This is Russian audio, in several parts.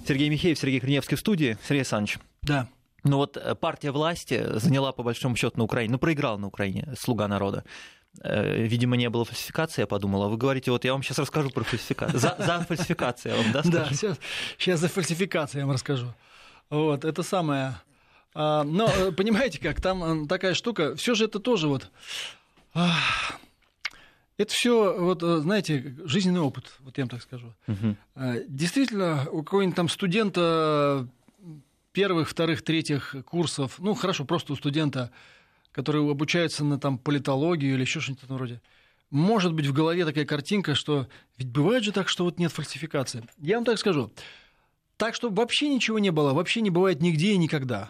Сергей Михеев, Сергей Корнеевский в студии. Сергей Александрович. Да. Ну вот партия власти заняла по большому счету на Украине, ну проиграла на Украине, «Слуга народа». Видимо, не было фальсификации, я подумала. Вы говорите, вот я вам сейчас расскажу про фальсификацию. За фальсификацию я вам, да, скажу? Да, сейчас за фальсификацию я вам расскажу. Вот, это самое. Но понимаете как, там такая штука, все же это тоже вот... Это все, вот, знаете, жизненный опыт, вот я вам так скажу. Угу. Действительно, у какого-нибудь там студента первых, вторых, третьих курсов, ну, хорошо, просто у студента, который обучается на там, политологию или еще что-нибудь в этом роде, может быть в голове такая картинка, что ведь бывает же так, что вот нет фальсификации. Я вам так скажу. Так, что вообще ничего не было, вообще не бывает нигде и никогда.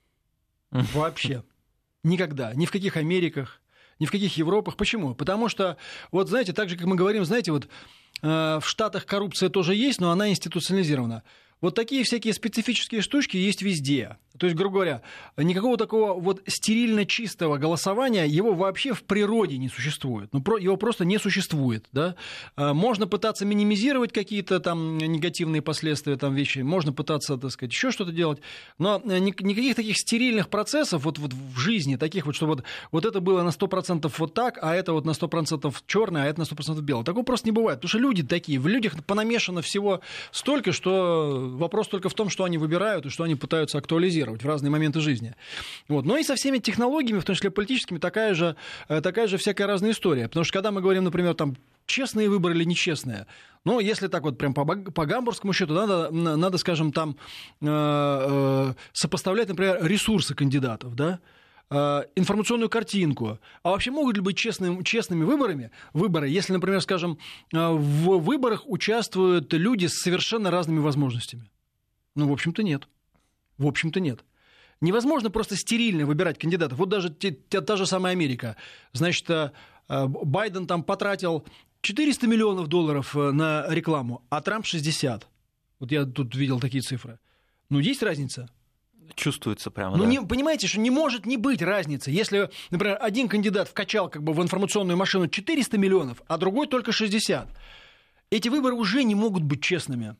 Вообще. Никогда. Ни в каких Америках, ни в каких Европах. Почему? Потому что, вот знаете, так же, как мы говорим, знаете, вот в Штатах коррупция тоже есть, но она институционализирована. Вот такие всякие специфические штучки есть везде. То есть, грубо говоря, никакого такого вот стерильно чистого голосования, его вообще в природе не существует. Ну, его просто не существует. Да? Можно пытаться минимизировать какие-то там негативные последствия, там вещи, можно пытаться, так сказать, еще что-то делать, но никаких таких стерильных процессов вот в жизни, таких вот, что вот это было на 100% вот так, а это вот на 100% черное, а это на 100% белое. Такого просто не бывает, потому что люди такие, в людях понамешано всего столько, что вопрос только в том, что они выбирают и что они пытаются актуализировать в разные моменты жизни. Вот. Но и со всеми технологиями, в том числе политическими, такая же всякая разная история. Потому что когда мы говорим, например, там, честные выборы или нечестные, ну, если так вот прям по гамбургскому счету, надо, скажем, там сопоставлять, например, ресурсы кандидатов, да, информационную картинку. А вообще могут ли быть честными выборы, если, например, скажем, в выборах участвуют люди с совершенно разными возможностями? Ну, в общем-то, нет. В общем-то, нет. Невозможно просто стерильно выбирать кандидатов. Вот даже та же самая Америка. Значит, Байден там потратил $400 миллионов на рекламу, а Трамп 60. Вот я тут видел такие цифры. Ну, есть разница? Чувствуется прямо, ну, да. Понимаете, что не может не быть разницы. Если, например, один кандидат вкачал как бы в информационную машину 400 миллионов, а другой только 60. Эти выборы уже не могут быть честными.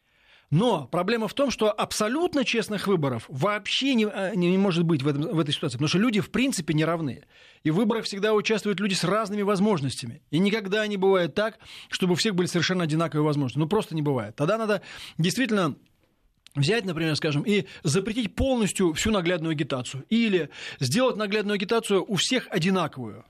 Но проблема в том, что абсолютно честных выборов вообще не может быть в этой ситуации, потому что люди в принципе не равны. И в выборах всегда участвуют люди с разными возможностями. И никогда не бывает так, чтобы у всех были совершенно одинаковые возможности. Ну, просто не бывает. Тогда надо действительно взять, например, скажем, и запретить полностью всю наглядную агитацию. Или сделать наглядную агитацию у всех одинаковую.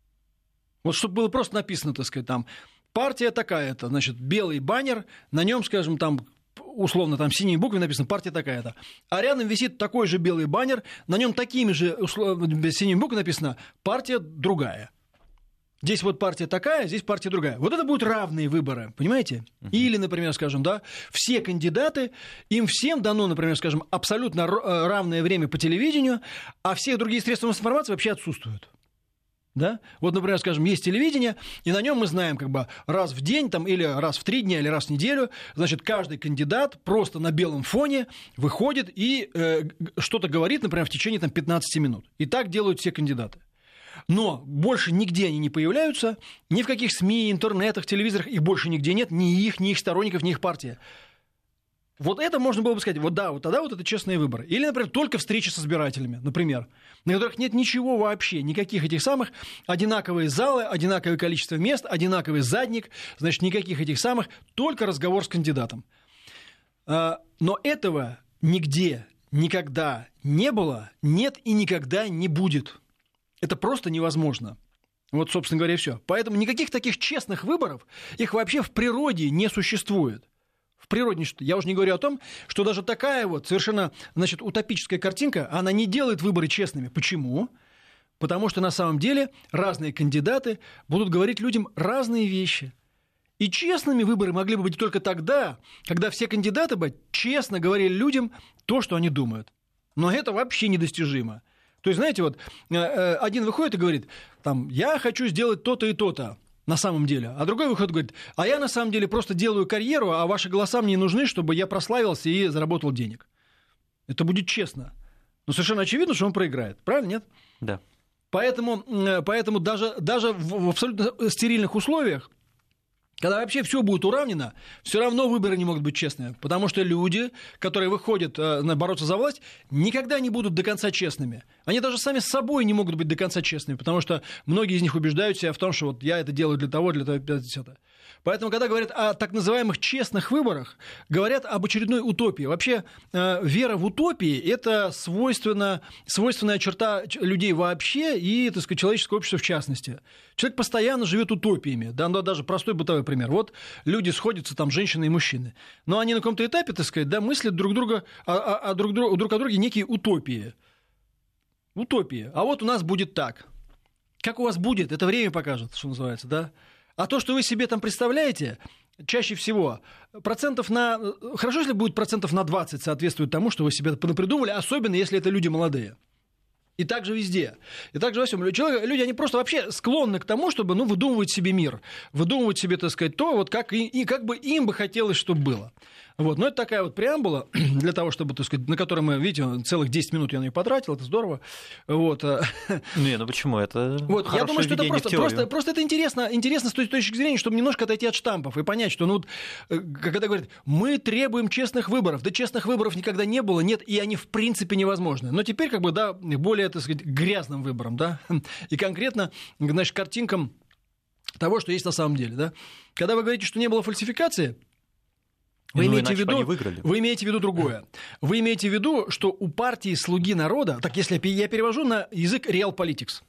Вот чтобы было просто написано, так сказать, там, партия такая-то, значит, белый баннер, на нем, скажем, там, условно, там синей буквой написано «партия такая-то». А рядом висит такой же белый баннер, на нем такими же синей буквой написано «партия другая». Здесь вот партия такая, здесь партия другая. Вот это будут равные выборы, понимаете? Или, например, скажем, да, все кандидаты, им всем дано, например, скажем, абсолютно равное время по телевидению, а все другие средства массовой информации вообще отсутствуют. Да? Вот, например, скажем, есть телевидение, и на нем мы знаем как бы раз в день, там, или раз в 3 дня, или раз в неделю, значит, каждый кандидат просто на белом фоне выходит и что-то говорит, например, в течение там, 15 минут. И так делают все кандидаты. Но больше нигде они не появляются, ни в каких СМИ, интернетах, телевизорах, их больше нигде нет, ни их сторонников, ни их партии. Вот это можно было бы сказать, вот да, вот тогда вот это честные выборы. Или, например, только встречи с избирателями, например, на которых нет ничего вообще, никаких этих самых, одинаковые залы, одинаковое количество мест, одинаковый задник, значит, никаких этих самых, только разговор с кандидатом. Но этого нигде, никогда не было, нет и никогда не будет. Это просто невозможно. Вот, собственно говоря, и все. Поэтому никаких таких честных выборов, их вообще в природе не существует. В природе, я уже не говорю о том, что даже такая вот совершенно, значит, утопическая картинка, она не делает выборы честными. Почему? Потому что на самом деле разные кандидаты будут говорить людям разные вещи. И честными выборы могли бы быть только тогда, когда все кандидаты бы честно говорили людям то, что они думают. Но это вообще недостижимо. То есть, знаете, вот один выходит и говорит, там, я хочу сделать то-то и то-то на самом деле, а другой выходит и говорит, а я на самом деле просто делаю карьеру, а ваши голоса мне не нужны, чтобы я прославился и заработал денег. Это будет честно. Но совершенно очевидно, что он проиграет. Правильно, нет? Да. Поэтому даже в абсолютно стерильных условиях, Когда вообще все будет уравнено, все равно выборы не могут быть честными, потому что люди, которые выходят бороться за власть, никогда не будут до конца честными. Они даже сами с собой не могут быть до конца честными, потому что многие из них убеждают себя в том, что вот я это делаю для того, 50. Поэтому, когда говорят о так называемых честных выборах, говорят об очередной утопии. Вообще, вера в утопии – это свойственная черта людей вообще и, так сказать, человеческого общества в частности. Человек постоянно живет утопиями. Да, даже простой бытовой пример. Вот люди сходятся, там, женщины и мужчины. Но они на каком-то этапе, так сказать, да, мыслят друг о друге некие утопии. Утопии. А вот у нас будет так. Как у вас будет, это время покажет, что называется, да? А то, что вы себе там представляете, чаще всего хорошо, если будет 20% соответствует тому, что вы себе придумали, особенно если это люди молодые. И так же везде. И так же во всем. Люди, они просто вообще склонны к тому, чтобы выдумывать себе мир. Выдумывать себе, так сказать, то, вот как бы им бы хотелось, чтобы было. Вот. Но это такая вот преамбула для того, чтобы, так сказать, на которой мы, видите, целых 10 минут я на нее потратил, это здорово. Вот. Не, ну почему? Это вот. Я думаю, что это просто это интересно с той точки зрения, чтобы немножко отойти от штампов и понять, что, когда говорят, мы требуем честных выборов, да честных выборов никогда не было, нет, и они в принципе невозможны. Но теперь, более, так сказать, грязным выбором, да, и конкретно, значит, картинкам того, что есть на самом деле, да. Когда вы говорите, что не было фальсификации, вы имеете в виду другое. Вы имеете в виду, что у партии «Слуги народа», так если я перевожу на язык realpolitics,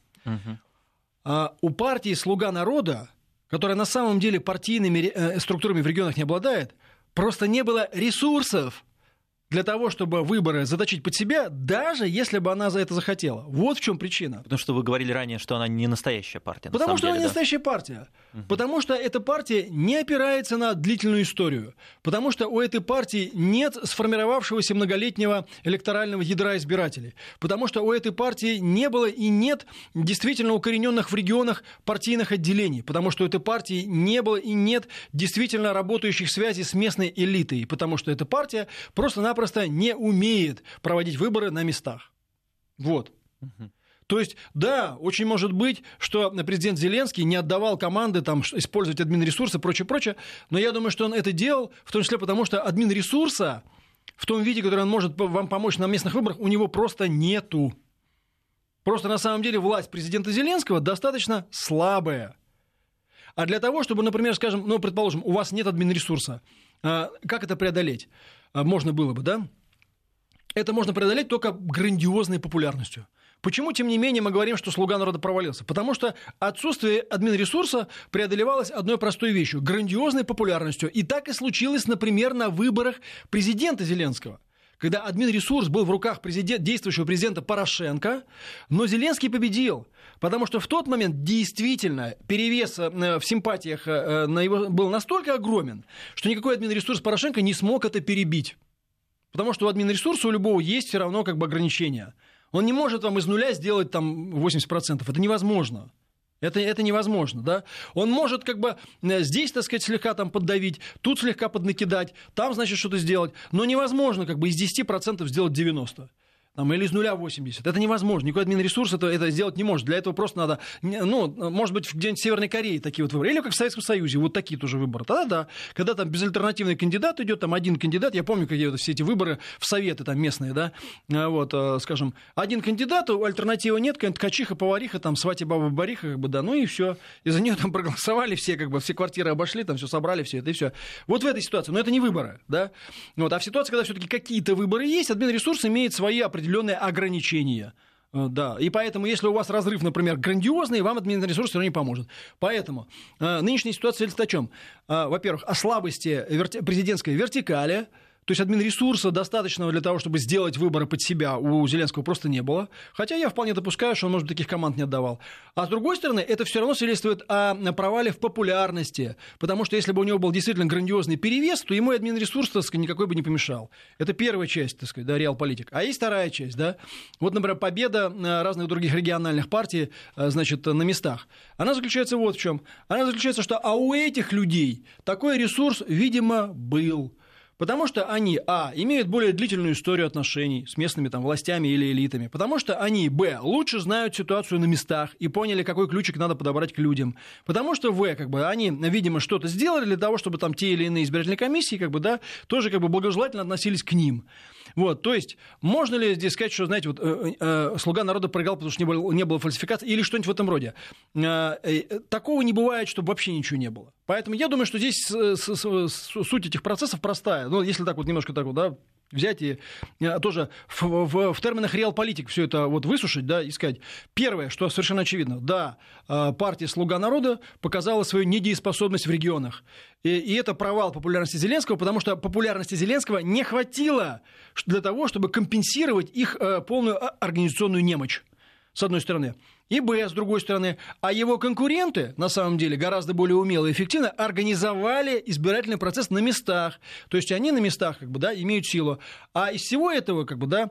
у партии «Слуга народа», которая на самом деле партийными структурами в регионах не обладает, просто не было ресурсов для того, чтобы выборы заточить под себя, даже если бы она за это захотела. Вот в чем причина. Потому что вы говорили ранее, что она не настоящая партия. Потому что она не настоящая партия. Потому что эта партия не опирается на длительную историю. Потому что у этой партии нет сформировавшегося многолетнего электорального ядра избирателей. Потому что у этой партии не было и нет действительно укорененных в регионах партийных отделений. Потому что у этой партии не было и нет действительно работающих связей с местной элитой. Потому что эта партия просто-напросто не умеет проводить выборы на местах. Вот. То есть, да, очень может быть, что президент Зеленский не отдавал команды там, использовать админресурсы и прочее, но я думаю, что он это делал, в том числе потому, что админресурса в том виде, который он может вам помочь на местных выборах, у него просто нету. Просто на самом деле власть президента Зеленского достаточно слабая. А для того, чтобы, например, скажем, предположим, у вас нет админресурса, как это преодолеть? Можно было бы, да? Это можно преодолеть только грандиозной популярностью. Почему, тем не менее, мы говорим, что «Слуга народа» провалился? Потому что отсутствие админресурса преодолевалось одной простой вещью – грандиозной популярностью. И так и случилось, например, на выборах президента Зеленского. Когда админресурс был в руках действующего президента Порошенко, но Зеленский победил. Потому что в тот момент действительно перевес в симпатиях на его был настолько огромен, что никакой админресурс Порошенко не смог это перебить. Потому что у админресурса у любого есть все равно ограничения. Он не может вам из нуля сделать там 80%. Это невозможно. Это невозможно, да? Он может здесь, так сказать, слегка там поддавить, тут слегка поднакидать, там, значит, что-то сделать. Но невозможно из 10% сделать 90%. Или из нуля 80. Это невозможно. Никакой админресурс это сделать не может. Для этого просто надо, может быть, где-нибудь в Северной Корее такие вот выборы. Или как в Советском Союзе, вот такие тоже выборы. Тогда да. Когда там безальтернативный кандидат идет, там один кандидат, я помню, какие все эти выборы в советы там местные, да, скажем, один кандидат, альтернативы нет, какая-нибудь ткачиха, повариха, там, свати баба бариха, и все. И за нее там проголосовали все, все квартиры обошли, там все собрали, все это, и все. Вот в этой ситуации, но это не выборы, да. А в ситуации, когда все-таки какие-то выборы есть, админресурс имеет свои определенные ограничения. Да. И поэтому, если у вас разрыв, например, грандиозный, вам админресурс все равно не поможет. Поэтому нынешняя ситуация говорит о чем? Во-первых, о слабости президентской вертикали. То есть админресурса достаточного для того, чтобы сделать выборы под себя, у Зеленского просто не было. Хотя я вполне допускаю, что он, может быть, таких команд не отдавал. А с другой стороны, это все равно свидетельствует о провале в популярности. Потому что если бы у него был действительно грандиозный перевес, то ему админресурс, так сказать, никакой бы не помешал. Это первая часть, так сказать, да, реалполитик. А есть вторая часть, да. Вот, например, победа разных других региональных партий, значит, на местах. Она заключается вот в чем. Она заключается, что у этих людей такой ресурс, видимо, был. Потому что они, имеют более длительную историю отношений с местными там властями или элитами. Потому что они, лучше знают ситуацию на местах и поняли, какой ключик надо подобрать к людям. Потому что, они, видимо, что-то сделали для того, чтобы там те или иные избирательные комиссии, тоже благожелательно относились к ним. Вот, то есть, можно ли здесь сказать, что, знаете, «Слуга народа» проиграл, потому что не было фальсификации или что-нибудь в этом роде? Такого не бывает, чтобы вообще ничего не было. Поэтому я думаю, что здесь суть этих процессов простая. Ну, если так немножко взять и тоже в терминах реалполитик все это высушить, и сказать. Первое, что совершенно очевидно, партия «Слуга народа» показала свою недееспособность в регионах. И это провал популярности Зеленского, потому что популярности Зеленского не хватило для того, чтобы компенсировать их полную организационную немощь, с одной стороны. И с другой стороны. А его конкуренты, на самом деле, гораздо более умело и эффективно организовали избирательный процесс на местах. То есть они на местах, имеют силу. А из всего этого,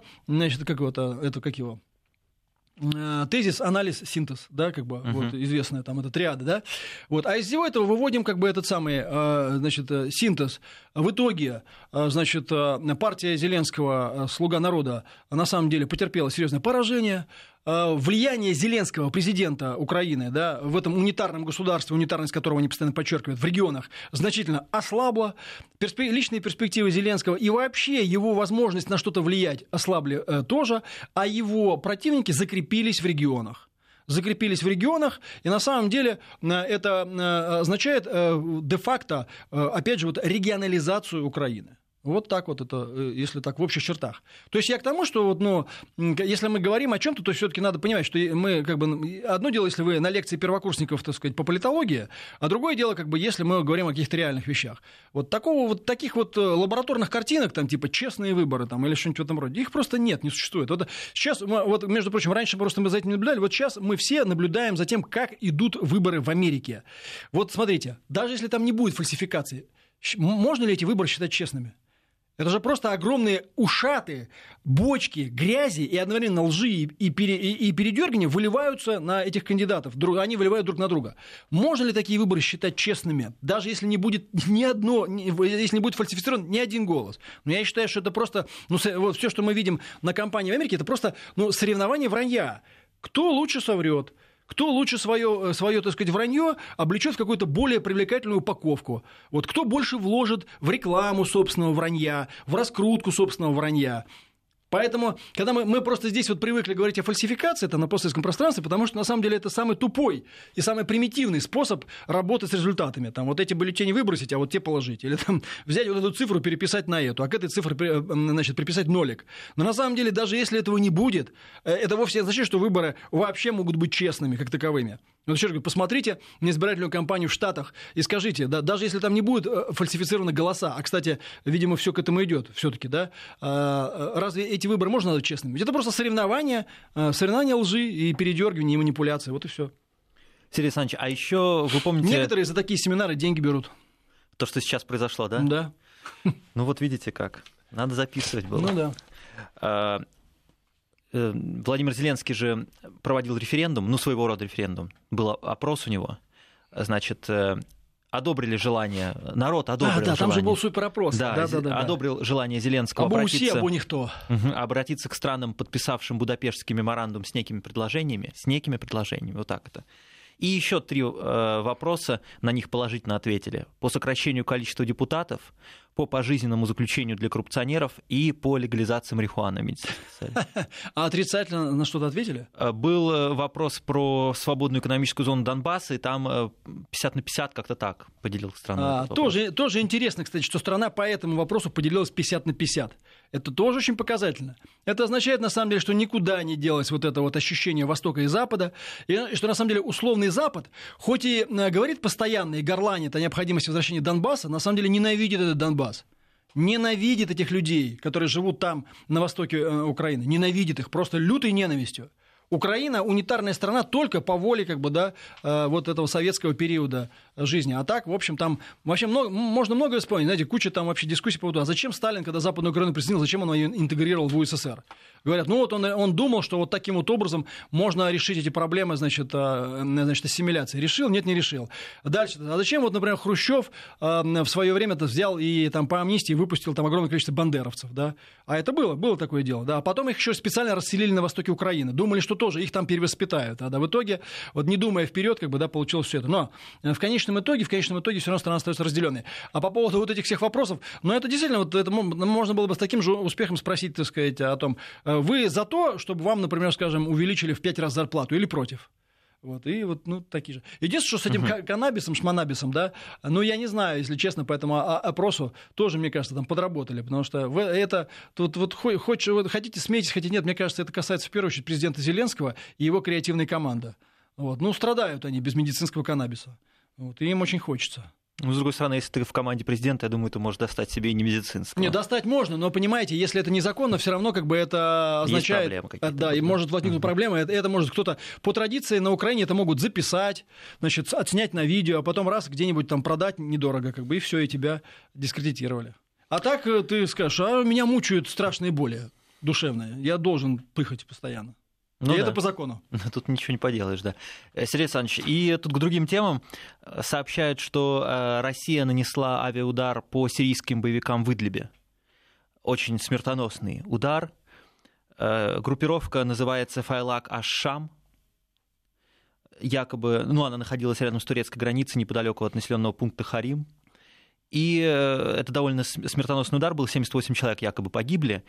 тезис, анализ, синтез, известная эта триада, А из всего этого выводим этот самый, синтез. В итоге, партия Зеленского, «Слуга народа», на самом деле потерпела серьезное поражение. Влияние Зеленского, президента Украины, в этом унитарном государстве, унитарность которого они постоянно подчеркивают, в регионах, значительно ослабла. Личные перспективы Зеленского и вообще его возможность на что-то влиять ослабли тоже, а его противники закрепились в регионах. И на самом деле это означает де-факто, опять же, регионализацию Украины. Вот так это, если так в общих чертах. То есть я к тому, что если мы говорим о чем-то, то все-таки надо понимать, что мы одно дело, если вы на лекции первокурсников, по политологии, а другое дело, если мы говорим о каких-то реальных вещах. Таких лабораторных картинок, типа честные выборы или что-нибудь в этом роде, их просто не существует. Сейчас, между прочим, раньше просто мы за этим не наблюдали, сейчас мы все наблюдаем за тем, как идут выборы в Америке. Смотрите, даже если там не будет фальсификации, можно ли эти выборы считать честными? Это же просто огромные ушаты, бочки, грязи и одновременно лжи и передергивания выливаются на этих кандидатов. Они выливают друг на друга. Можно ли такие выборы считать честными, даже если не будет если не будет фальсифицирован ни один голос? Но я считаю, что это просто, все, что мы видим на кампании в Америке, это просто соревнование вранья. Кто лучше соврет? Кто лучше свое вранье облечет в какую-то более привлекательную упаковку? Кто больше вложит в рекламу собственного вранья, в раскрутку собственного вранья? Поэтому, когда мы просто здесь привыкли говорить о фальсификации на постсоветском пространстве, потому что, на самом деле, это самый тупой и самый примитивный способ работы с результатами. Эти бюллетени выбросить, а те положить. Или взять эту цифру, переписать на эту, а к этой цифре, приписать нолик. Но, на самом деле, даже если этого не будет, это вовсе не означает, что выборы вообще могут быть честными, как таковыми. Еще раз говорю, посмотрите на избирательную кампанию в Штатах и скажите, даже если там не будет фальсифицированы голоса, а, кстати, видимо, все к этому идет все-таки, разве эти выборы можно назвать честными? Ведь это просто соревнования лжи и передергивания и манипуляции, вот и все. Сергей Александрович, а еще вы помните... Некоторые за такие семинары деньги берут. То, что сейчас произошло, да? Да. Видите как. Надо записывать было. Ну да. Владимир Зеленский же проводил референдум, своего рода референдум. Был опрос у него. Одобрили желание, народ одобрил желание. Там же был суперопрос. Да. Одобрил желание Зеленского обратиться к странам, подписавшим Будапештский меморандум с некими предложениями. Вот так это. И еще 3 вопроса, на них положительно ответили. По сокращению количества депутатов, по пожизненному заключению для коррупционеров и по легализации марихуаны. А отрицательно на что-то ответили? Был вопрос про свободную экономическую зону Донбасса, и там 50 на 50 как-то так поделилась страна. Тоже интересно, кстати, что страна по этому вопросу поделилась 50 на 50. Это тоже очень показательно. Это означает, на самом деле, что никуда не делось это ощущение Востока и Запада, и что, на самом деле, условный Запад, хоть и говорит постоянно и горланит о необходимости возвращения Донбасса, на самом деле ненавидит этот Донбасс. Ненавидит этих людей, которые живут там, на востоке Украины. Ненавидит их просто лютой ненавистью. Украина унитарная страна только по воле этого советского периода жизни. А так, в общем, там вообще можно многое вспомнить. Знаете, куча там вообще дискуссий по поводу, а зачем Сталин, когда Западную Украину присоединил, зачем он ее интегрировал в УССР? Говорят, ну вот он думал, что вот таким вот образом можно решить эти проблемы, значит, ассимиляции. Решил? Нет, не решил. Дальше. А зачем, вот, например, Хрущев в свое время взял и там по амнистии выпустил там огромное количество бандеровцев, да? А это было такое дело, да. А потом их еще специально расселили на востоке Украины. Думали, что тоже их там перевоспитают. А да, в итоге, вот не думая вперед, как бы, да, получилось все это. Но в конечном итоге все равно страна остается разделенной. А по поводу вот этих всех вопросов, ну, это действительно, вот это можно было бы с таким же успехом спросить, так сказать, о том, вы за то, чтобы вам, например, скажем, увеличили в 5 раз зарплату или против? Вот, и вот, ну, такие же. Единственное, что с этим каннабисом, шманабисом, да, ну, я не знаю, если честно, по этому опросу тоже, мне кажется, там подработали, потому что это, тут вот хотите смейтесь, хотите нет, мне кажется, это касается в первую очередь президента Зеленского и его креативной команды. Вот, ну, страдают они без медицинского каннабиса, вот, и им очень хочется. Ну, с другой стороны, если ты в команде президента, я думаю, ты можешь достать себе и не медицинского. Не, достать можно, но, понимаете, если это незаконно, все равно как бы это означает... Есть проблемы какие-то. Да, и может возникнуть проблема. Это может кто-то... По традиции на Украине это могут записать, значит, отснять на видео, а потом раз где-нибудь там продать недорого, как бы, и все, и тебя дискредитировали. А так ты скажешь, а меня мучают страшные боли душевные, я должен пыхать постоянно. Ну, и да. это по закону. Тут ничего не поделаешь, да. Сергей Александрович, и тут к другим темам сообщают, что Россия нанесла авиаудар по сирийским боевикам в Идлибе. Очень смертоносный удар. Группировка называется Файлак Аш-Шам. Якобы, ну, она находилась рядом с турецкой границей, неподалеку от населенного пункта Харим. И это довольно смертоносный удар был, 78 человек якобы погибли.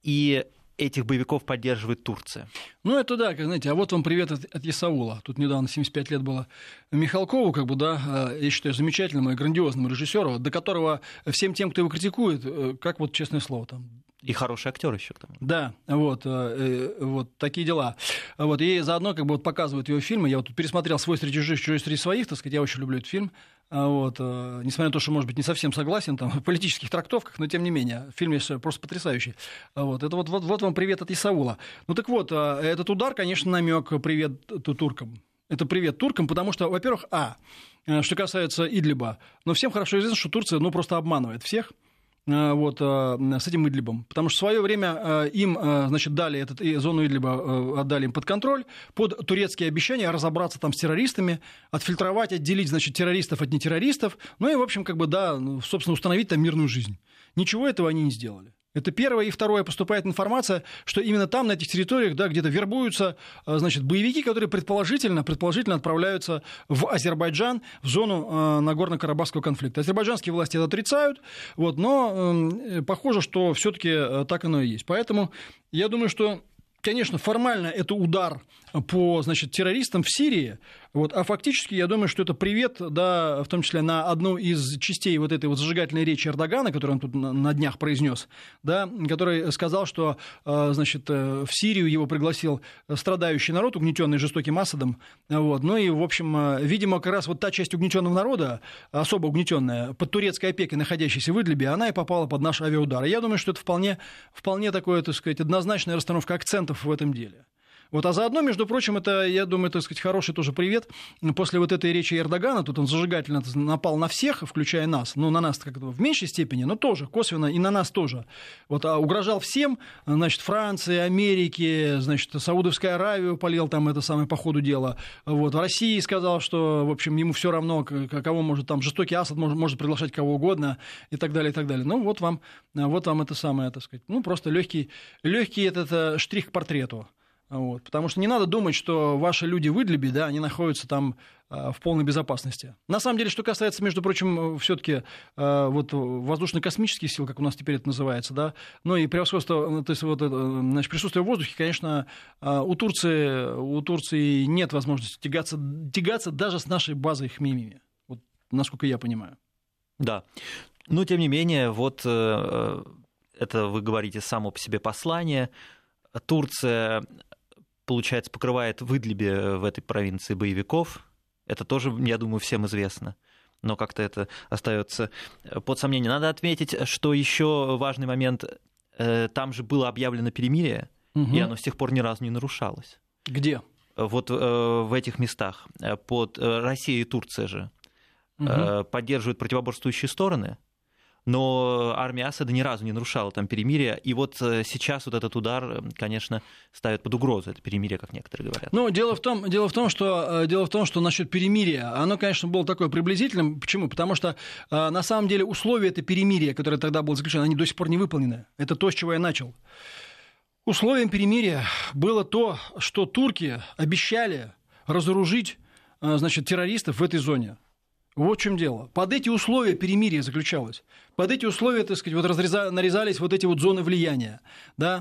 И этих боевиков поддерживает Турция. Ну, это да, как знаете, а вот вам привет от Исаула. Тут недавно 75 лет было Михалкову, как бы, да, я считаю, замечательному и грандиозному режиссеру, до которого всем тем, кто его критикует, как вот честное слово там. И хороший актер еще к тому. Да, вот такие дела. Вот, и заодно как бы вот показывают его фильмы. Я вот пересмотрел «Свой среди чужих, чужой среди своих», так сказать, я очень люблю этот фильм. Вот, несмотря на то, что, может быть, не совсем согласен там, в политических трактовках, но тем не менее, фильм просто потрясающий. Вот, это вот вам привет от Исаула. Ну так вот, этот удар, конечно, намек привет туркам. Это привет туркам, потому что, во-первых, что касается Идлиба, но всем хорошо известно, что Турция, ну, просто обманывает всех. Вот, с этим Идлибом. Потому что в свое время им, значит, дали зону Идлиба, отдали им под контроль, под турецкие обещания разобраться там с террористами, отфильтровать, отделить, значит, террористов от нетеррористов, ну и, в общем, как бы, да, собственно, установить там мирную жизнь. Ничего этого они не сделали. Это первое. И второе, поступает информация, что именно там, на этих территориях, да, где-то вербуются, значит, боевики, которые предположительно отправляются в Азербайджан, в зону Нагорно-Карабахского конфликта. Азербайджанские власти это отрицают, вот, но похоже, что все-таки так оно и есть. Поэтому я думаю, что, конечно, формально это удар по, значит, террористам в Сирии, вот, а фактически я думаю, что это привет, да, в том числе на одну из частей вот этой вот зажигательной речи Эрдогана, которую он тут на днях произнес, да, который сказал, что, значит, в Сирию его пригласил страдающий народ, угнетенный жестоким Асадом, вот, ну и, в общем, видимо, как раз вот та часть угнетенного народа, особо угнетенная, под турецкой опекой, находящейся в Идлибе, она и попала под наш авиаудар. И я думаю, что это вполне такое, так сказать, однозначная расстановка акцентов в этом деле. Вот, а заодно, между прочим, это, я думаю, так сказать, хороший тоже привет. После вот этой речи Эрдогана, тут он зажигательно напал на всех, включая нас, ну, на нас как-то в меньшей степени, но тоже косвенно и на нас тоже. Вот, угрожал всем, значит, Франции, Америке, значит, Саудовской Аравии полил там это самое по ходу дела. Вот, в России сказал, что, в общем, ему все равно, кого может там, жестокий Асад может приглашать кого угодно и так далее, и так далее. Ну, вот вам это самое, так сказать, ну, просто легкий этот штрих к портрету. Вот, потому что не надо думать, что ваши люди в Идлибе, да, они находятся там в полной безопасности. На самом деле, что касается, между прочим, все-таки вот воздушно-космических сил, как у нас теперь это называется, да, ну и превосходство, то есть вот, значит, присутствие в воздухе, конечно, у Турции нет возможности тягаться даже с нашей базой Хмеймими, вот, насколько я понимаю. Да, но тем не менее, вот это вы говорите само по себе послание. Турция, получается, покрывает в Идлибе, в этой провинции, боевиков. Это тоже, я думаю, всем известно. Но как-то это остается под сомнением. Надо отметить, что еще важный момент. Там же было объявлено перемирие, и оно с тех пор ни разу не нарушалось. Где? Вот в этих местах. Под Россия и Турция же поддерживают противоборствующие стороны. Но армия Асада ни разу не нарушала там перемирие. И вот сейчас вот этот удар, конечно, ставит под угрозу это перемирие, как некоторые говорят. Ну, дело в том, что насчет перемирия, оно, конечно, было такое приблизительным. Почему? Потому что, на самом деле, условия это перемирия, которое тогда было заключено, они до сих пор не выполнены. Это то, с чего я начал. Условием перемирия было то, что турки обещали разоружить, значит, террористов в этой зоне. Вот в чем дело. Под эти условия перемирие заключалось. Под эти условия, так сказать, вот нарезались вот эти вот зоны влияния. Да?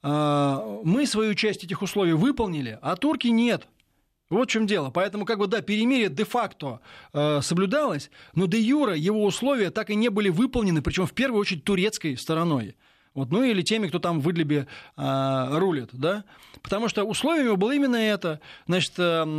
Мы свою часть этих условий выполнили, а турки нет. Вот в чем дело. Поэтому, как бы, да, перемирие де-факто соблюдалось, но де-юре его условия так и не были выполнены, причем в первую очередь турецкой стороной. Вот, ну или теми, кто там в Идлибе рулит. Да? Потому что условиями было именно это. Значит,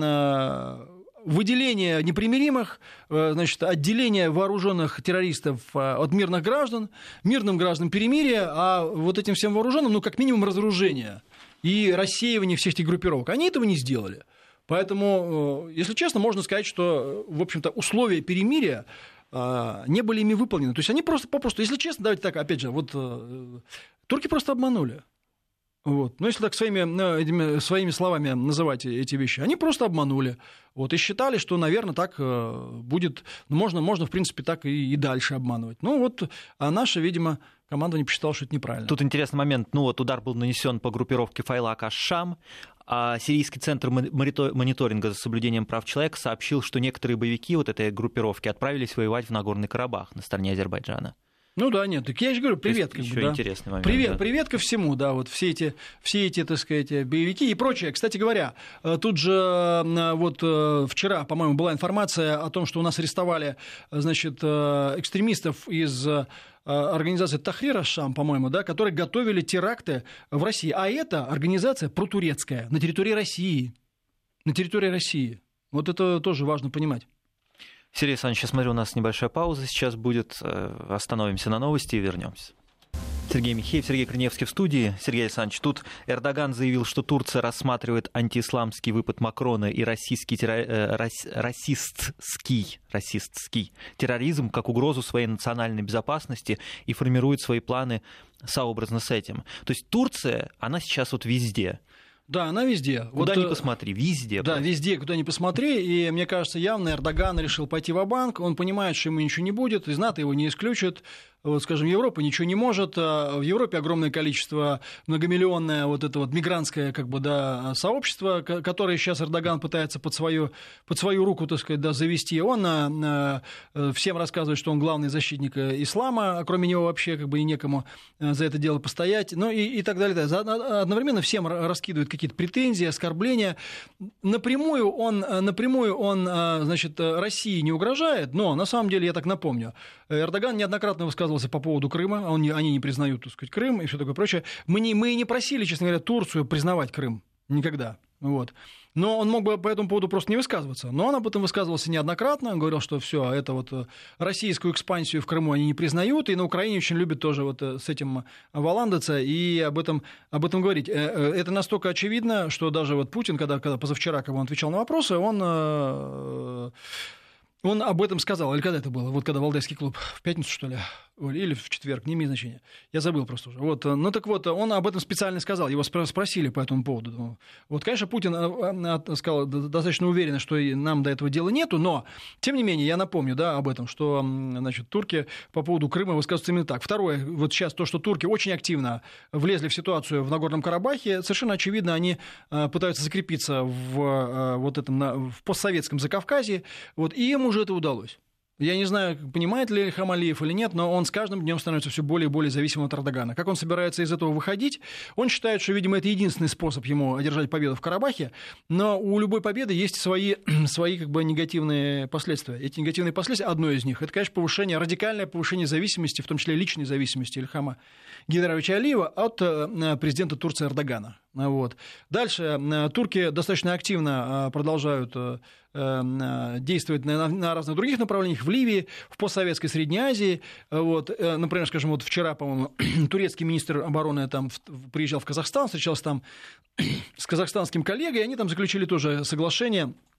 выделение непримиримых, значит, отделение вооруженных террористов от мирных гражданам перемирие, а вот этим всем вооруженным, ну, как минимум, разоружение и рассеивание всех этих группировок. Они этого не сделали. Поэтому, если честно, можно сказать, что, в общем-то, условия перемирия не были ими выполнены. То есть они попросту, если честно, давайте так, опять же, вот турки просто обманули. Вот. Ну, если так своими словами называть эти вещи, они просто обманули. Вот, и считали, что, наверное, так будет, можно, в принципе, так и дальше обманывать. Ну, вот, а наше, видимо, командование посчитало, что это неправильно. Тут интересный момент. Ну, вот удар был нанесен по группировке Файлак Аш-Шам, а Сирийский центр мониторинга за соблюдением прав человека сообщил, что некоторые боевики вот этой группировки отправились воевать в Нагорный Карабах на стороне Азербайджана. Ну да, нет, так я же говорю, привет. Еще да. интересный момент. Привет, да. Привет ко всему, да, вот все эти, так сказать, боевики и прочее. Кстати говоря, тут же вот вчера, по-моему, была информация о том, что у нас арестовали, значит, экстремистов из организации Тахрир аш-Шам, по-моему, да, которые готовили теракты в России. А это организация протурецкая на территории России. На территории России. Вот это тоже важно понимать. Сергей Александрович, я смотрю, у нас небольшая пауза сейчас будет. Остановимся на новости и вернемся. Сергей Михеев, Сергей Корнеевский в студии. Сергей Александрович, тут Эрдоган заявил, что Турция рассматривает антиисламский выпад Макрона и расистский терроризм как угрозу своей национальной безопасности и формирует свои планы сообразно с этим. То есть Турция, она сейчас вот везде. Да, она везде. Куда ни посмотри, везде. Да, везде, куда ни посмотри. И мне кажется, явно Эрдоган решил пойти ва-банк. Он понимает, что ему ничего не будет, из НАТО его не исключат. Вот, скажем, Европа ничего не может. В Европе огромное количество, многомиллионное вот это вот мигрантское как бы, да, сообщество, которое сейчас Эрдоган пытается под свою руку, так сказать, да, завести. Он всем рассказывает, что он главный защитник ислама, а кроме него вообще как бы и некому за это дело постоять. Ну и так далее. Одновременно всем раскидывает какие-то претензии, оскорбления. Напрямую он, значит, России не угрожает, но на самом деле, я так напомню, Эрдоган неоднократно высказывался по поводу Крыма, они не признают, так сказать, Крым и все такое прочее. Мы не просили, честно говоря, Турцию признавать Крым. Никогда. Вот. Но он мог бы по этому поводу просто не высказываться. Но он об этом высказывался неоднократно. Он говорил, что все, это вот российскую экспансию в Крыму они не признают. И на Украине очень любят тоже вот с этим валандаться и об этом говорить. Это настолько очевидно, что даже вот Путин, когда позавчера он отвечал на вопросы, он об этом сказал. Или когда это было? Вот когда Валдайский клуб в пятницу, что ли? Или в четверг, не имеет значения. Я забыл просто уже. Вот. Ну так вот, он об этом специально сказал. Его спросили по этому поводу. Вот, конечно, Путин сказал достаточно уверенно, что нам до этого дела нету, но, тем не менее, я напомню, да, об этом, что, значит, турки по поводу Крыма высказываются именно так. Второе, вот сейчас то, что турки очень активно влезли в ситуацию в Нагорном Карабахе, совершенно очевидно, они пытаются закрепиться в постсоветском Закавказье, вот, и им уже это удалось. Я не знаю, понимает ли Ильхам Алиев или нет, но он с каждым днем становится все более и более зависимым от Эрдогана. Как он собирается из этого выходить? Он считает, что, видимо, это единственный способ ему одержать победу в Карабахе, но у любой победы есть свои как бы негативные последствия. Эти негативные последствия, одно из них, это, конечно, радикальное повышение зависимости, в том числе личной зависимости Ильхама Гейдаровича Алиева от президента Турции Эрдогана. Вот. Дальше турки достаточно активно продолжают действовать на разных других направлениях, в Ливии, в постсоветской Средней Азии. Вот. Например, скажем, вот вчера, по-моему, турецкий министр обороны там приезжал в Казахстан, встречался там с казахстанским коллегой, и они там заключили тоже соглашение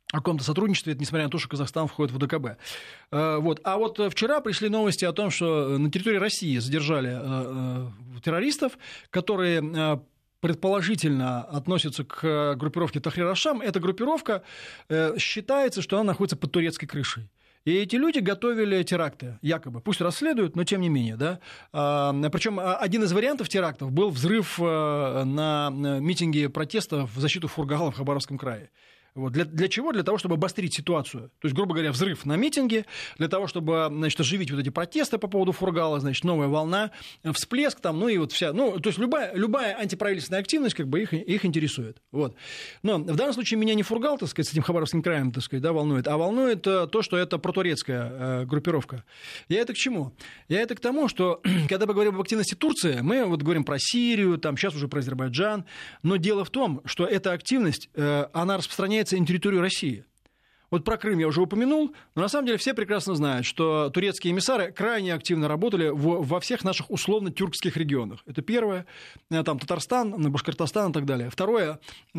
о каком-то сотрудничестве, это несмотря на то, что Казахстан входит в ОДКБ. Вот. А вот вчера пришли новости о том, что на территории России задержали террористов, которые предположительно относятся к группировке Тахрир Аш-Шам. Эта группировка считается, что она находится под турецкой крышей. И эти люди готовили теракты, якобы. Пусть расследуют, но тем не менее. Да? Причем один из вариантов терактов был взрыв на митинге протеста в защиту Фургала в Хабаровском крае. Вот. Для чего? Для того, чтобы обострить ситуацию. То есть, грубо говоря, взрыв на митинге, для того, чтобы, значит, оживить вот эти протесты по поводу Фургала, значит, новая волна, всплеск там, ну и вот вся... Ну, то есть, любая антиправительственная активность, как бы, их интересует. Вот. Но в данном случае меня не Фургал, так сказать, с этим Хабаровским краем, так сказать, да, волнует, а волнует то, что это протурецкая группировка. Я это к чему? Я это к тому, что, когда мы говорим об активности Турции, мы вот говорим про Сирию, там, сейчас уже про Азербайджан, но дело в том, что эта активность, она распространяется и на территорию России. Вот про Крым я уже упомянул, но на самом деле все прекрасно знают, что турецкие эмиссары крайне активно работали во всех наших условно-тюркских регионах. Это первое, там Татарстан, Башкортостан и так далее. Второе,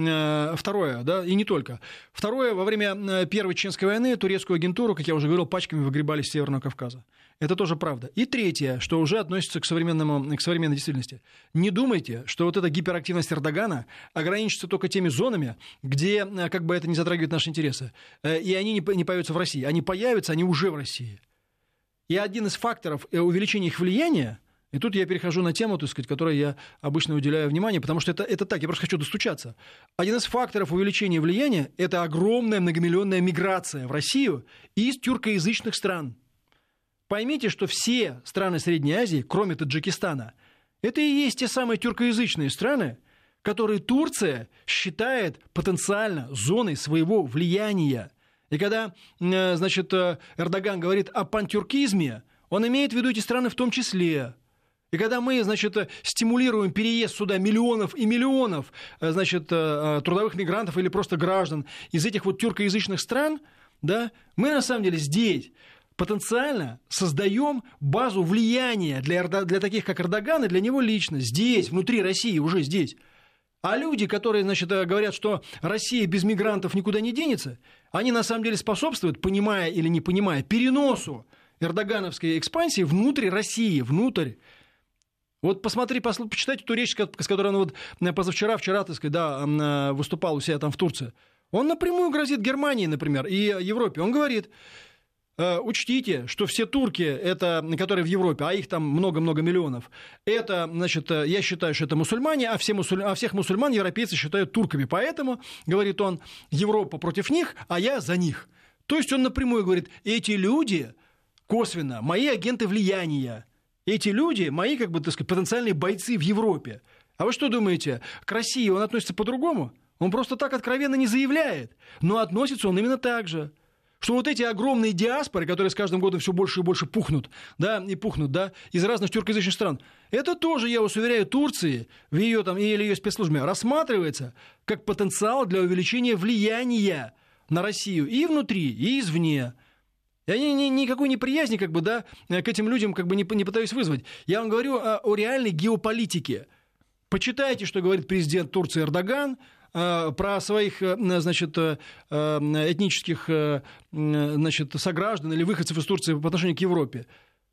да, и не только. Второе, во время Первой Чеченской войны турецкую агентуру, как я уже говорил, пачками выгребали с Северного Кавказа. Это тоже правда. И третье, что уже относится к современной действительности. Не думайте, что вот эта гиперактивность Эрдогана ограничится только теми зонами, где как бы это не затрагивает наши интересы. И они не появятся в России. Они появятся, они уже в России. И один из факторов увеличения их влияния, и тут я перехожу на тему, так сказать, которой я обычно уделяю внимание, потому что это так, я просто хочу достучаться. Один из факторов увеличения влияния – это огромная многомиллионная миграция в Россию из тюркоязычных стран. Поймите, что все страны Средней Азии, кроме Таджикистана, это и есть те самые тюркоязычные страны, которые Турция считает потенциально зоной своего влияния. И когда, значит, Эрдоган говорит о пантюркизме, он имеет в виду эти страны в том числе. И когда мы, значит, стимулируем переезд сюда миллионов и миллионов, значит, трудовых мигрантов или просто граждан из этих вот тюркоязычных стран, да, мы на самом деле здесь потенциально создаем базу влияния для таких, как Эрдоган, и для него лично, здесь, внутри России, уже здесь. А люди, которые, значит, говорят, что Россия без мигрантов никуда не денется, они на самом деле способствуют, понимая или не понимая, переносу эрдогановской экспансии внутрь России, внутрь. Вот почитайте ту речь, с которой он вот вчера, так сказать, да, выступал у себя там в Турции. Он напрямую грозит Германии, например, и Европе. Он говорит: учтите, что все турки, которые в Европе, а их там много-много миллионов, это, значит, я считаю, что это мусульмане, а всех мусульман европейцы считают турками. Поэтому, говорит он, Европа против них, а я за них. То есть он напрямую говорит: эти люди косвенно мои агенты влияния, эти люди мои, как бы, так сказать, потенциальные бойцы в Европе. А вы что думаете, к России он относится по-другому? Он просто так откровенно не заявляет, но относится он именно так же. Что вот эти огромные диаспоры, которые с каждым годом все больше и больше пухнут, да, из разных тюркоязычных стран, это тоже, я вас уверяю, Турции в ее, там, или ее спецслужбе рассматривается как потенциал для увеличения влияния на Россию и внутри, и извне. Я никакой неприязни, как бы, да, к этим людям, как бы, не пытаюсь вызвать. Я вам говорю о реальной геополитике. Почитайте, что говорит президент Турции Эрдоган про своих, значит, этнических, значит, сограждан или выходцев из Турции по отношению к Европе.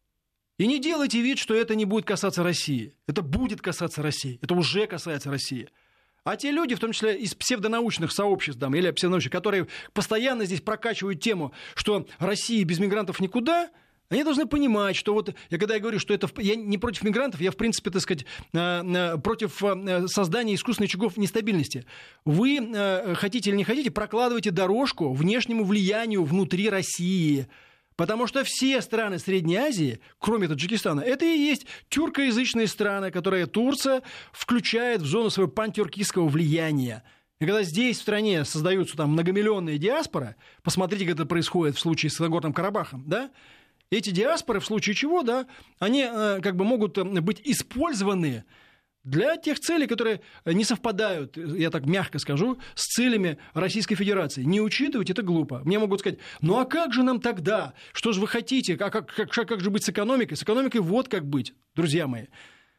И не делайте вид, что это не будет касаться России. Это будет касаться России. Это уже касается России. А те люди, в том числе из псевдонаучных сообществ, там, или псевдонаучных, которые постоянно здесь прокачивают тему, что Россия без мигрантов никуда, они должны понимать, что вот, когда я говорю, что я не против мигрантов, я, в принципе, так сказать, против создания искусственных очагов нестабильности. Вы, хотите или не хотите, прокладываете дорожку внешнему влиянию внутри России. Потому что все страны Средней Азии, кроме Таджикистана, это и есть тюркоязычные страны, которые Турция включает в зону своего пантюркистского влияния. И когда здесь, в стране, создаются там многомиллионные диаспоры, посмотрите, как это происходит в случае с Нагорным Карабахом, да? Эти диаспоры, в случае чего, да, они как бы могут быть использованы для тех целей, которые не совпадают, я так мягко скажу, с целями Российской Федерации. Не учитывать — это глупо. Мне могут сказать: ну а как же нам тогда? Что же вы хотите? Как же быть с экономикой? С экономикой вот как быть, друзья мои.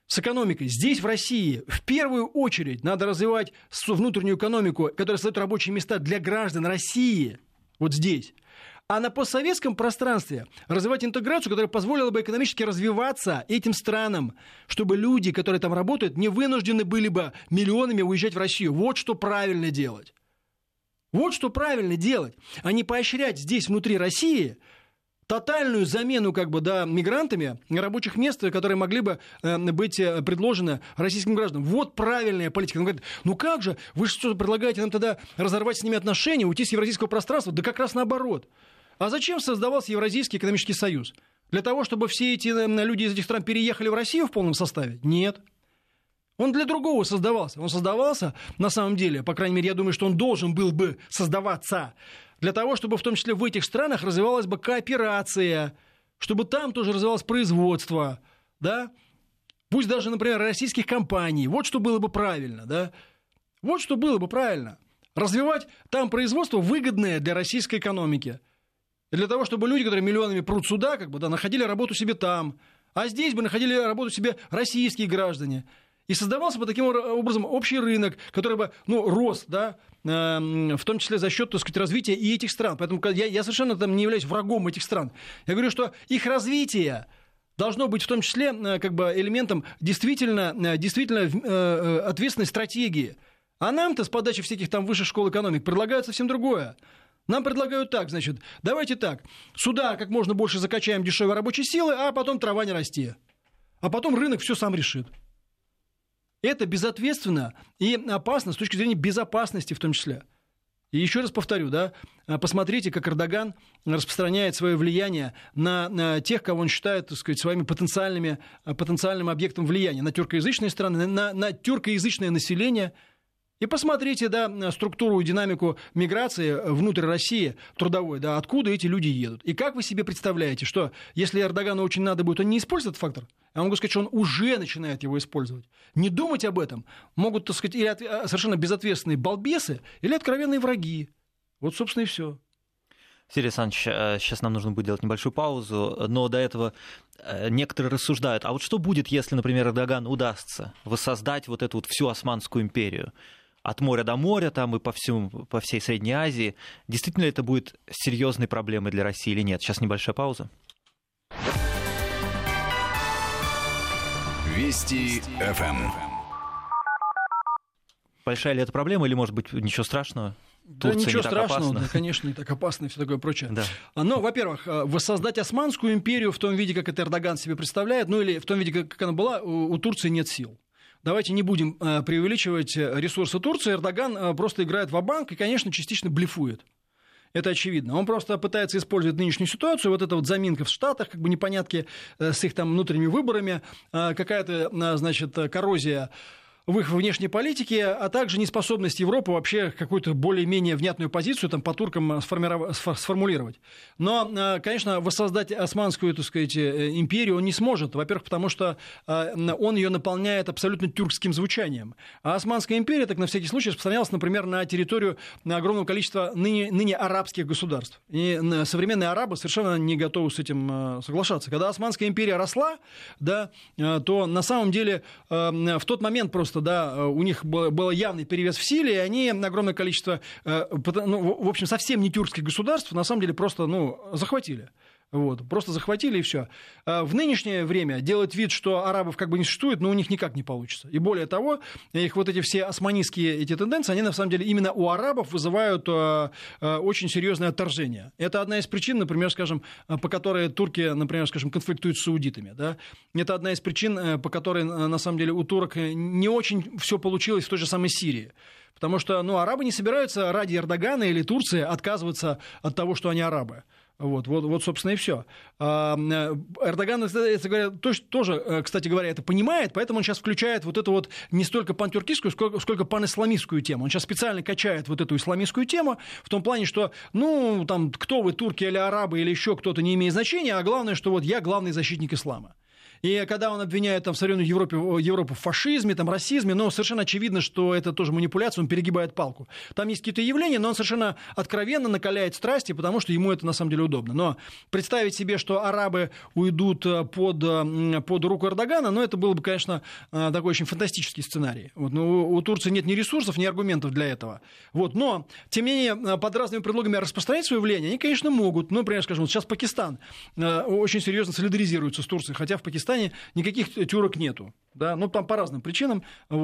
с экономикой. Здесь, в России, в первую очередь надо развивать внутреннюю экономику, которая создает рабочие места для граждан России. Вот здесь. А на постсоветском пространстве развивать интеграцию, которая позволила бы экономически развиваться этим странам, чтобы люди, которые там работают, не вынуждены были бы миллионами уезжать в Россию. Вот что правильно делать. Вот что правильно делать. А не поощрять здесь, внутри России, тотальную замену мигрантами рабочих мест, которые могли бы быть предложены российским гражданам. Вот правильная политика. Он говорит, ну как же, вы что предлагаете нам тогда разорвать с ними отношения, уйти с евразийского пространства? Да как раз наоборот. А зачем создавался Евразийский экономический союз? Для того, чтобы все эти люди из этих стран переехали в Россию в полном составе? Нет. Он для другого создавался. Он создавался, на самом деле, по крайней мере, я думаю, что он должен был бы создаваться для того, чтобы в том числе в этих странах развивалась бы кооперация, чтобы там тоже развивалось производство, да? Пусть даже, например, российских компаний. Вот что было бы правильно, да? Вот что было бы правильно. Развивать там производство, выгодное для российской экономики. И для того, чтобы люди, которые миллионами прут сюда, находили работу себе там. А здесь бы находили работу себе российские граждане. И создавался бы таким образом общий рынок, который бы рос, да, в том числе за счет, так сказать, развития и этих стран. Поэтому я совершенно не являюсь врагом этих стран. Я говорю, что их развитие должно быть в том числе элементом действительно ответственной стратегии. А нам-то с подачи всяких там высших школ экономик предлагают совсем другое. Нам предлагают так, давайте так, сюда как можно больше закачаем дешевой рабочей силы, а потом трава не расти. А потом рынок все сам решит. Это безответственно и опасно с точки зрения безопасности в том числе. И еще раз повторю, да, посмотрите, как Эрдоган распространяет свое влияние на тех, кого он считает, так сказать, своими потенциальным объектом влияния, на тюркоязычные страны, на тюркоязычное население. И посмотрите, да, структуру и динамику миграции внутрь России трудовой, да, откуда эти люди едут. И как вы себе представляете, что если Эрдогану очень надо будет, он не использует этот фактор? Я могу сказать, что он уже начинает его использовать. Не думать об этом могут, так сказать, или совершенно безответственные балбесы, или откровенные враги. Вот, собственно, и все. Сергей Александрович, сейчас нам нужно будет делать небольшую паузу, но до этого некоторые рассуждают, а вот что будет, если, например, Эрдогану удастся воссоздать вот эту вот всю Османскую империю? От моря до моря, там и по всей Средней Азии. Действительно ли это будет серьезной проблемой для России или нет? Сейчас небольшая пауза. Вести ФМ. Большая ли это проблема или, может быть, ничего страшного? Да Турция ничего не так страшного, опасна? да, конечно, не так опасно и все такое прочее. Да. Но, во-первых, воссоздать Османскую империю в том виде, как это Эрдоган себе представляет, или в том виде, как она была, у Турции нет сил. Давайте не будем преувеличивать ресурсы Турции. Эрдоган просто играет ва-банк и, конечно, частично блефует. Это очевидно. Он просто пытается использовать нынешнюю ситуацию, вот эта вот заминка в Штатах, непонятки с их там внутренними выборами, какая-то, коррозия в их внешней политике, а также неспособность Европы вообще какую-то более-менее внятную позицию там, по туркам сформулировать. Но, конечно, воссоздать Османскую, так сказать, империю он не сможет. Во-первых, потому что он ее наполняет абсолютно тюркским звучанием. А Османская империя, так на всякий случай, распространялась, например, на территорию огромного количества ныне арабских государств. И современные арабы совершенно не готовы с этим соглашаться. Когда Османская империя росла, да, то на самом деле в тот момент просто у них был явный перевес в силе, и они огромное количество, в общем, совсем не тюркских государств, на самом деле просто, захватили. Вот, просто захватили и все. В нынешнее время делать вид, что арабов не существует, у них никак не получится. И более того, их вот эти все османистские эти тенденции, они на самом деле именно у арабов вызывают очень серьезное отторжение. Это одна из причин, например, по которой турки, например, конфликтуют с саудитами. Да? Это одна из причин, по которой, на самом деле, у турок не очень все получилось в той же самой Сирии. Потому что арабы не собираются ради Эрдогана или Турции отказываться от того, что они арабы. Вот, собственно, и все. Эрдоган, тоже, кстати говоря, это понимает, поэтому он сейчас включает вот эту вот не столько пантюркистскую, сколько панисламистскую тему. Он сейчас специально качает вот эту исламистскую тему в том плане, что, кто вы, турки или арабы, или еще кто-то, не имеет значения, а главное, что вот я главный защитник ислама. И когда он обвиняет там, в современной Европу в фашизме, там, расизме, но совершенно очевидно, что это тоже манипуляция, он перегибает палку. Там есть какие-то явления, но он совершенно откровенно накаляет страсти, потому что ему это на самом деле удобно. Но представить себе, что арабы уйдут под руку Эрдогана, это было бы, конечно, такой очень фантастический сценарий. Вот, но у Турции нет ни ресурсов, ни аргументов для этого. Вот, но, тем не менее, под разными предлогами распространять свое влияние они, конечно, могут. Например, скажем, вот сейчас Пакистан очень серьезно солидаризируется с Турцией, хотя в Пакистане никаких тюрок нету. Да? Там по разным причинам,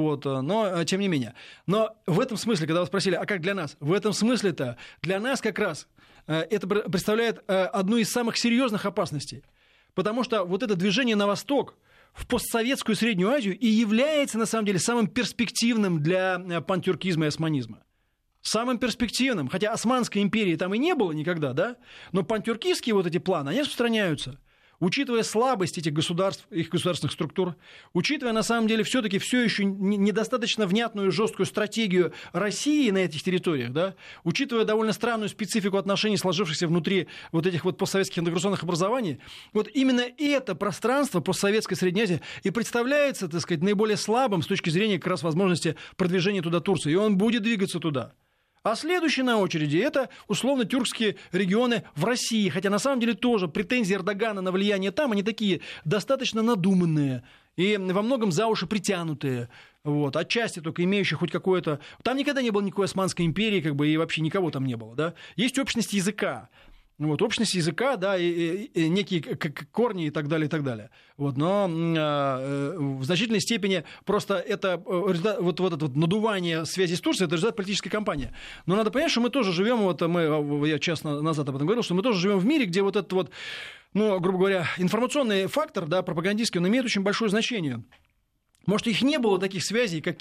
но тем не менее. Но в этом смысле, когда вы спросили, а как для нас? В этом смысле-то для нас как раз это представляет одну из самых серьезных опасностей. Потому что вот это движение на восток, в постсоветскую Среднюю Азию, и является, на самом деле, самым перспективным для пантюркизма и османизма. Самым перспективным. Хотя Османской империи там и не было никогда, да? Но пантюркистские вот эти планы, они распространяются. Учитывая слабость этих государств, их государственных структур, учитывая, на самом деле, все-таки все еще недостаточно внятную жесткую стратегию России на этих территориях, да, учитывая довольно странную специфику отношений, сложившихся внутри вот этих вот постсоветских интеграционных образований, вот именно это пространство постсоветской Средней Азии и представляется, так сказать, наиболее слабым с точки зрения как раз возможности продвижения туда Турции, и он будет двигаться туда. А следующий на очереди – это условно-тюркские регионы в России. Хотя на самом деле тоже претензии Эрдогана на влияние там, они такие достаточно надуманные и во многом за уши притянутые. Вот, отчасти только имеющие хоть какое-то... Там никогда не было никакой Османской империи, и вообще никого там не было. Да? Есть общность языка. Вот, общность языка, да, и некие корни и так далее, и так далее. Вот, но в значительной степени просто это вот это надувание связи с Турцией, это результат политической кампании. Но надо понять, что мы тоже живем, я час назад об этом говорил, что мы тоже живем в мире, где вот этот грубо говоря, информационный фактор, да, пропагандистский, он имеет очень большое значение. Может, их не было таких связей, как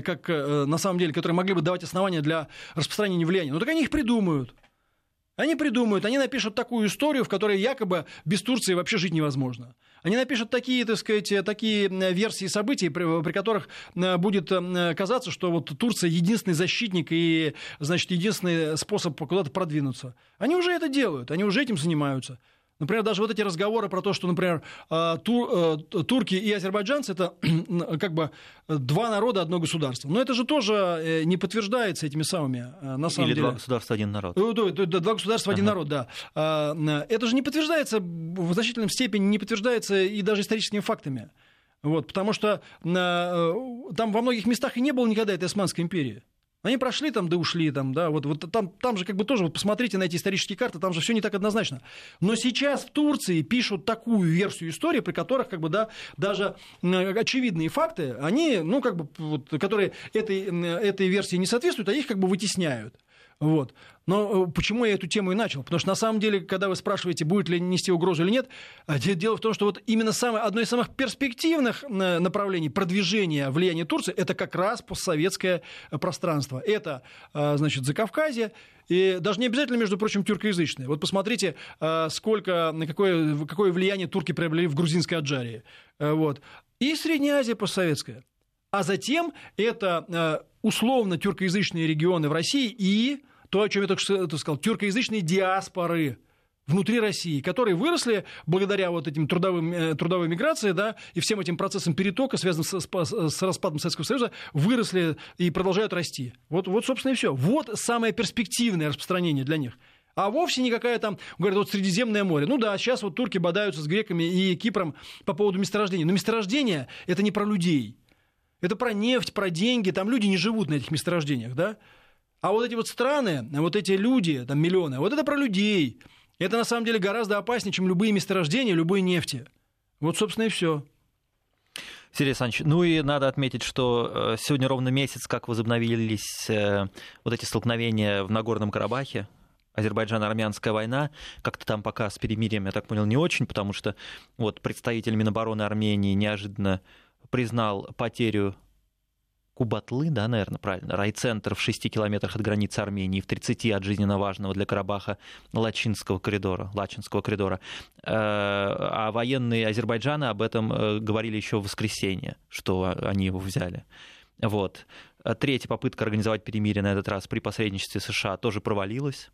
на самом деле, которые могли бы давать основания для распространения влияния. Но так они их придумают. Они напишут такую историю, в которой якобы без Турции вообще жить невозможно. Они напишут такие версии событий, при которых будет казаться, что вот Турция единственный защитник и, значит, единственный способ куда-то продвинуться. Они уже это делают, они уже этим занимаются. Например, даже вот эти разговоры про то, что, например, турки и азербайджанцы – это как бы два народа, одно государство. Но это же тоже не подтверждается этими самыми, на самом деле. Или два государства, один народ. Два государства, один народ, да. Это же не подтверждается, в значительной степени не подтверждается и даже историческими фактами. Вот, потому что там во многих местах и не было никогда этой Османской империи. Они прошли там, да ушли там, да, вот там же как бы тоже, вот посмотрите на эти исторические карты, там же все не так однозначно. Но сейчас в Турции пишут такую версию истории, при которых, как бы, да, даже очевидные факты, они, которые этой версии не соответствуют, а их как бы вытесняют. Вот. Но почему я эту тему и начал? Потому что на самом деле, когда вы спрашиваете, будет ли нести угрозу или нет, дело в том, что вот именно одно из самых перспективных направлений продвижения влияния Турции – это как раз постсоветское пространство. Это, значит, Закавказье, и даже не обязательно, между прочим, тюркоязычное. Вот посмотрите, какое влияние турки приобрели в грузинской Аджарии. Вот. И Средняя Азия постсоветская. А затем это условно тюркоязычные регионы в России и то, о чем я только что сказал, тюркоязычные диаспоры внутри России, которые выросли благодаря вот этим трудовой миграции, да, и всем этим процессам перетока, связанным с распадом Советского Союза, выросли и продолжают расти. Вот, собственно, и все. Вот самое перспективное распространение для них. А вовсе никакая там, говорят, вот Средиземное море. Ну да, сейчас вот турки бодаются с греками и Кипром по поводу месторождений. Но месторождения – это не про людей. Это про нефть, про деньги. Там люди не живут на этих месторождениях, да? А вот эти вот страны, вот эти люди, там миллионы, вот это про людей. Это на самом деле гораздо опаснее, чем любые месторождения, любой нефти. Вот, собственно, и все. Сергей Александрович, ну и надо отметить, что сегодня ровно месяц, как возобновились вот эти столкновения в Нагорном Карабахе, Азербайджано-армянская война. Как-то там пока с перемирием, я так понял, не очень, потому что вот представитель Минобороны Армении неожиданно признал потерю Кубатлы, да, наверное, правильно, райцентр в 6 километрах от границы Армении, в 30 от жизненно важного для Карабаха Лачинского коридора. А военные Азербайджана об этом говорили еще в воскресенье, что они его взяли. Вот. Третья попытка организовать перемирие на этот раз при посредничестве США тоже провалилась.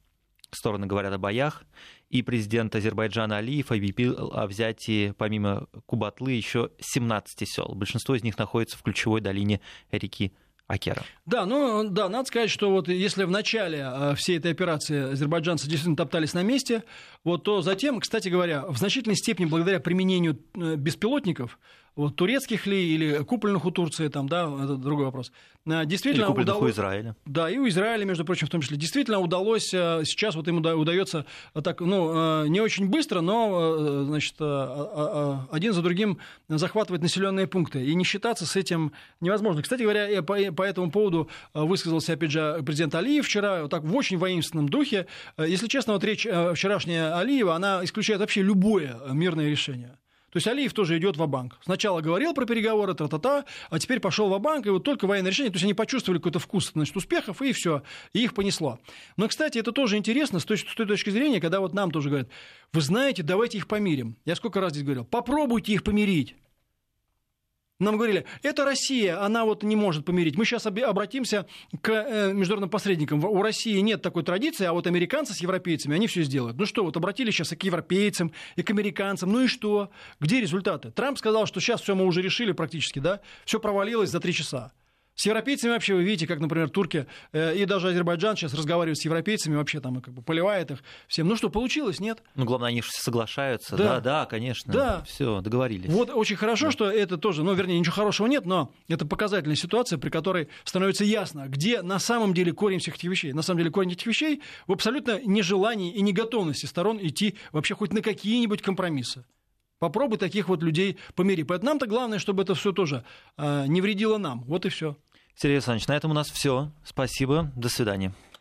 Стороны говорят о боях, и президент Азербайджана Алиев объявил о взятии, помимо Кубатлы, еще 17 сел. Большинство из них находится в ключевой долине реки Акера. Да, надо сказать, что вот если в начале всей этой операции азербайджанцы действительно топтались на месте, вот, то затем, кстати говоря, в значительной степени благодаря применению беспилотников, вот, турецких ли или купленных у Турции, там, да, это другой вопрос. Действительно, или купленных у Израиля. Да, и у Израиля, между прочим, в том числе. Действительно удалось, сейчас вот им удается так, не очень быстро, но, значит, один за другим захватывать населенные пункты. И не считаться с этим невозможно. Кстати говоря, по этому поводу высказался, опять же, президент Алиев вчера, вот так в очень воинственном духе. Если честно, вот речь вчерашняя Алиева, она исключает вообще любое мирное решение. То есть Алиев тоже идет ва-банк. Сначала говорил про переговоры, тра-та-та, а теперь пошел ва-банк, и вот только военное решение. То есть они почувствовали какой-то вкус, значит, успехов, и все, и их понесло. Но, кстати, это тоже интересно с той точки зрения, когда вот нам тоже говорят, вы знаете, давайте их помирим. Я сколько раз здесь говорил, попробуйте их помирить. Нам говорили, это Россия, она вот не может помирить. Мы сейчас обратимся к международным посредникам. У России нет такой традиции, а вот американцы с европейцами, они все сделают. Ну что, вот обратились сейчас и к европейцам, и к американцам. Ну и что? Где результаты? Трамп сказал, что сейчас все мы уже решили практически, да? Все провалилось за 3 часа. С европейцами вообще вы видите, как, например, турки и даже Азербайджан сейчас разговаривают с европейцами, вообще там как бы поливает их всем. Ну что, получилось, нет? Ну, главное, они же соглашаются. Да, да, конечно. Да. Все, договорились. Вот очень хорошо, что это тоже, вернее, ничего хорошего нет, но это показательная ситуация, при которой становится ясно, где на самом деле корень всех этих вещей. На самом деле корень этих вещей в абсолютно нежелании и неготовности сторон идти вообще хоть на какие-нибудь компромиссы. Попробуй таких вот людей помири. Поэтому нам-то главное, чтобы это все тоже не вредило нам. Вот и все. Сергей Александрович, на этом у нас все. Спасибо. До свидания.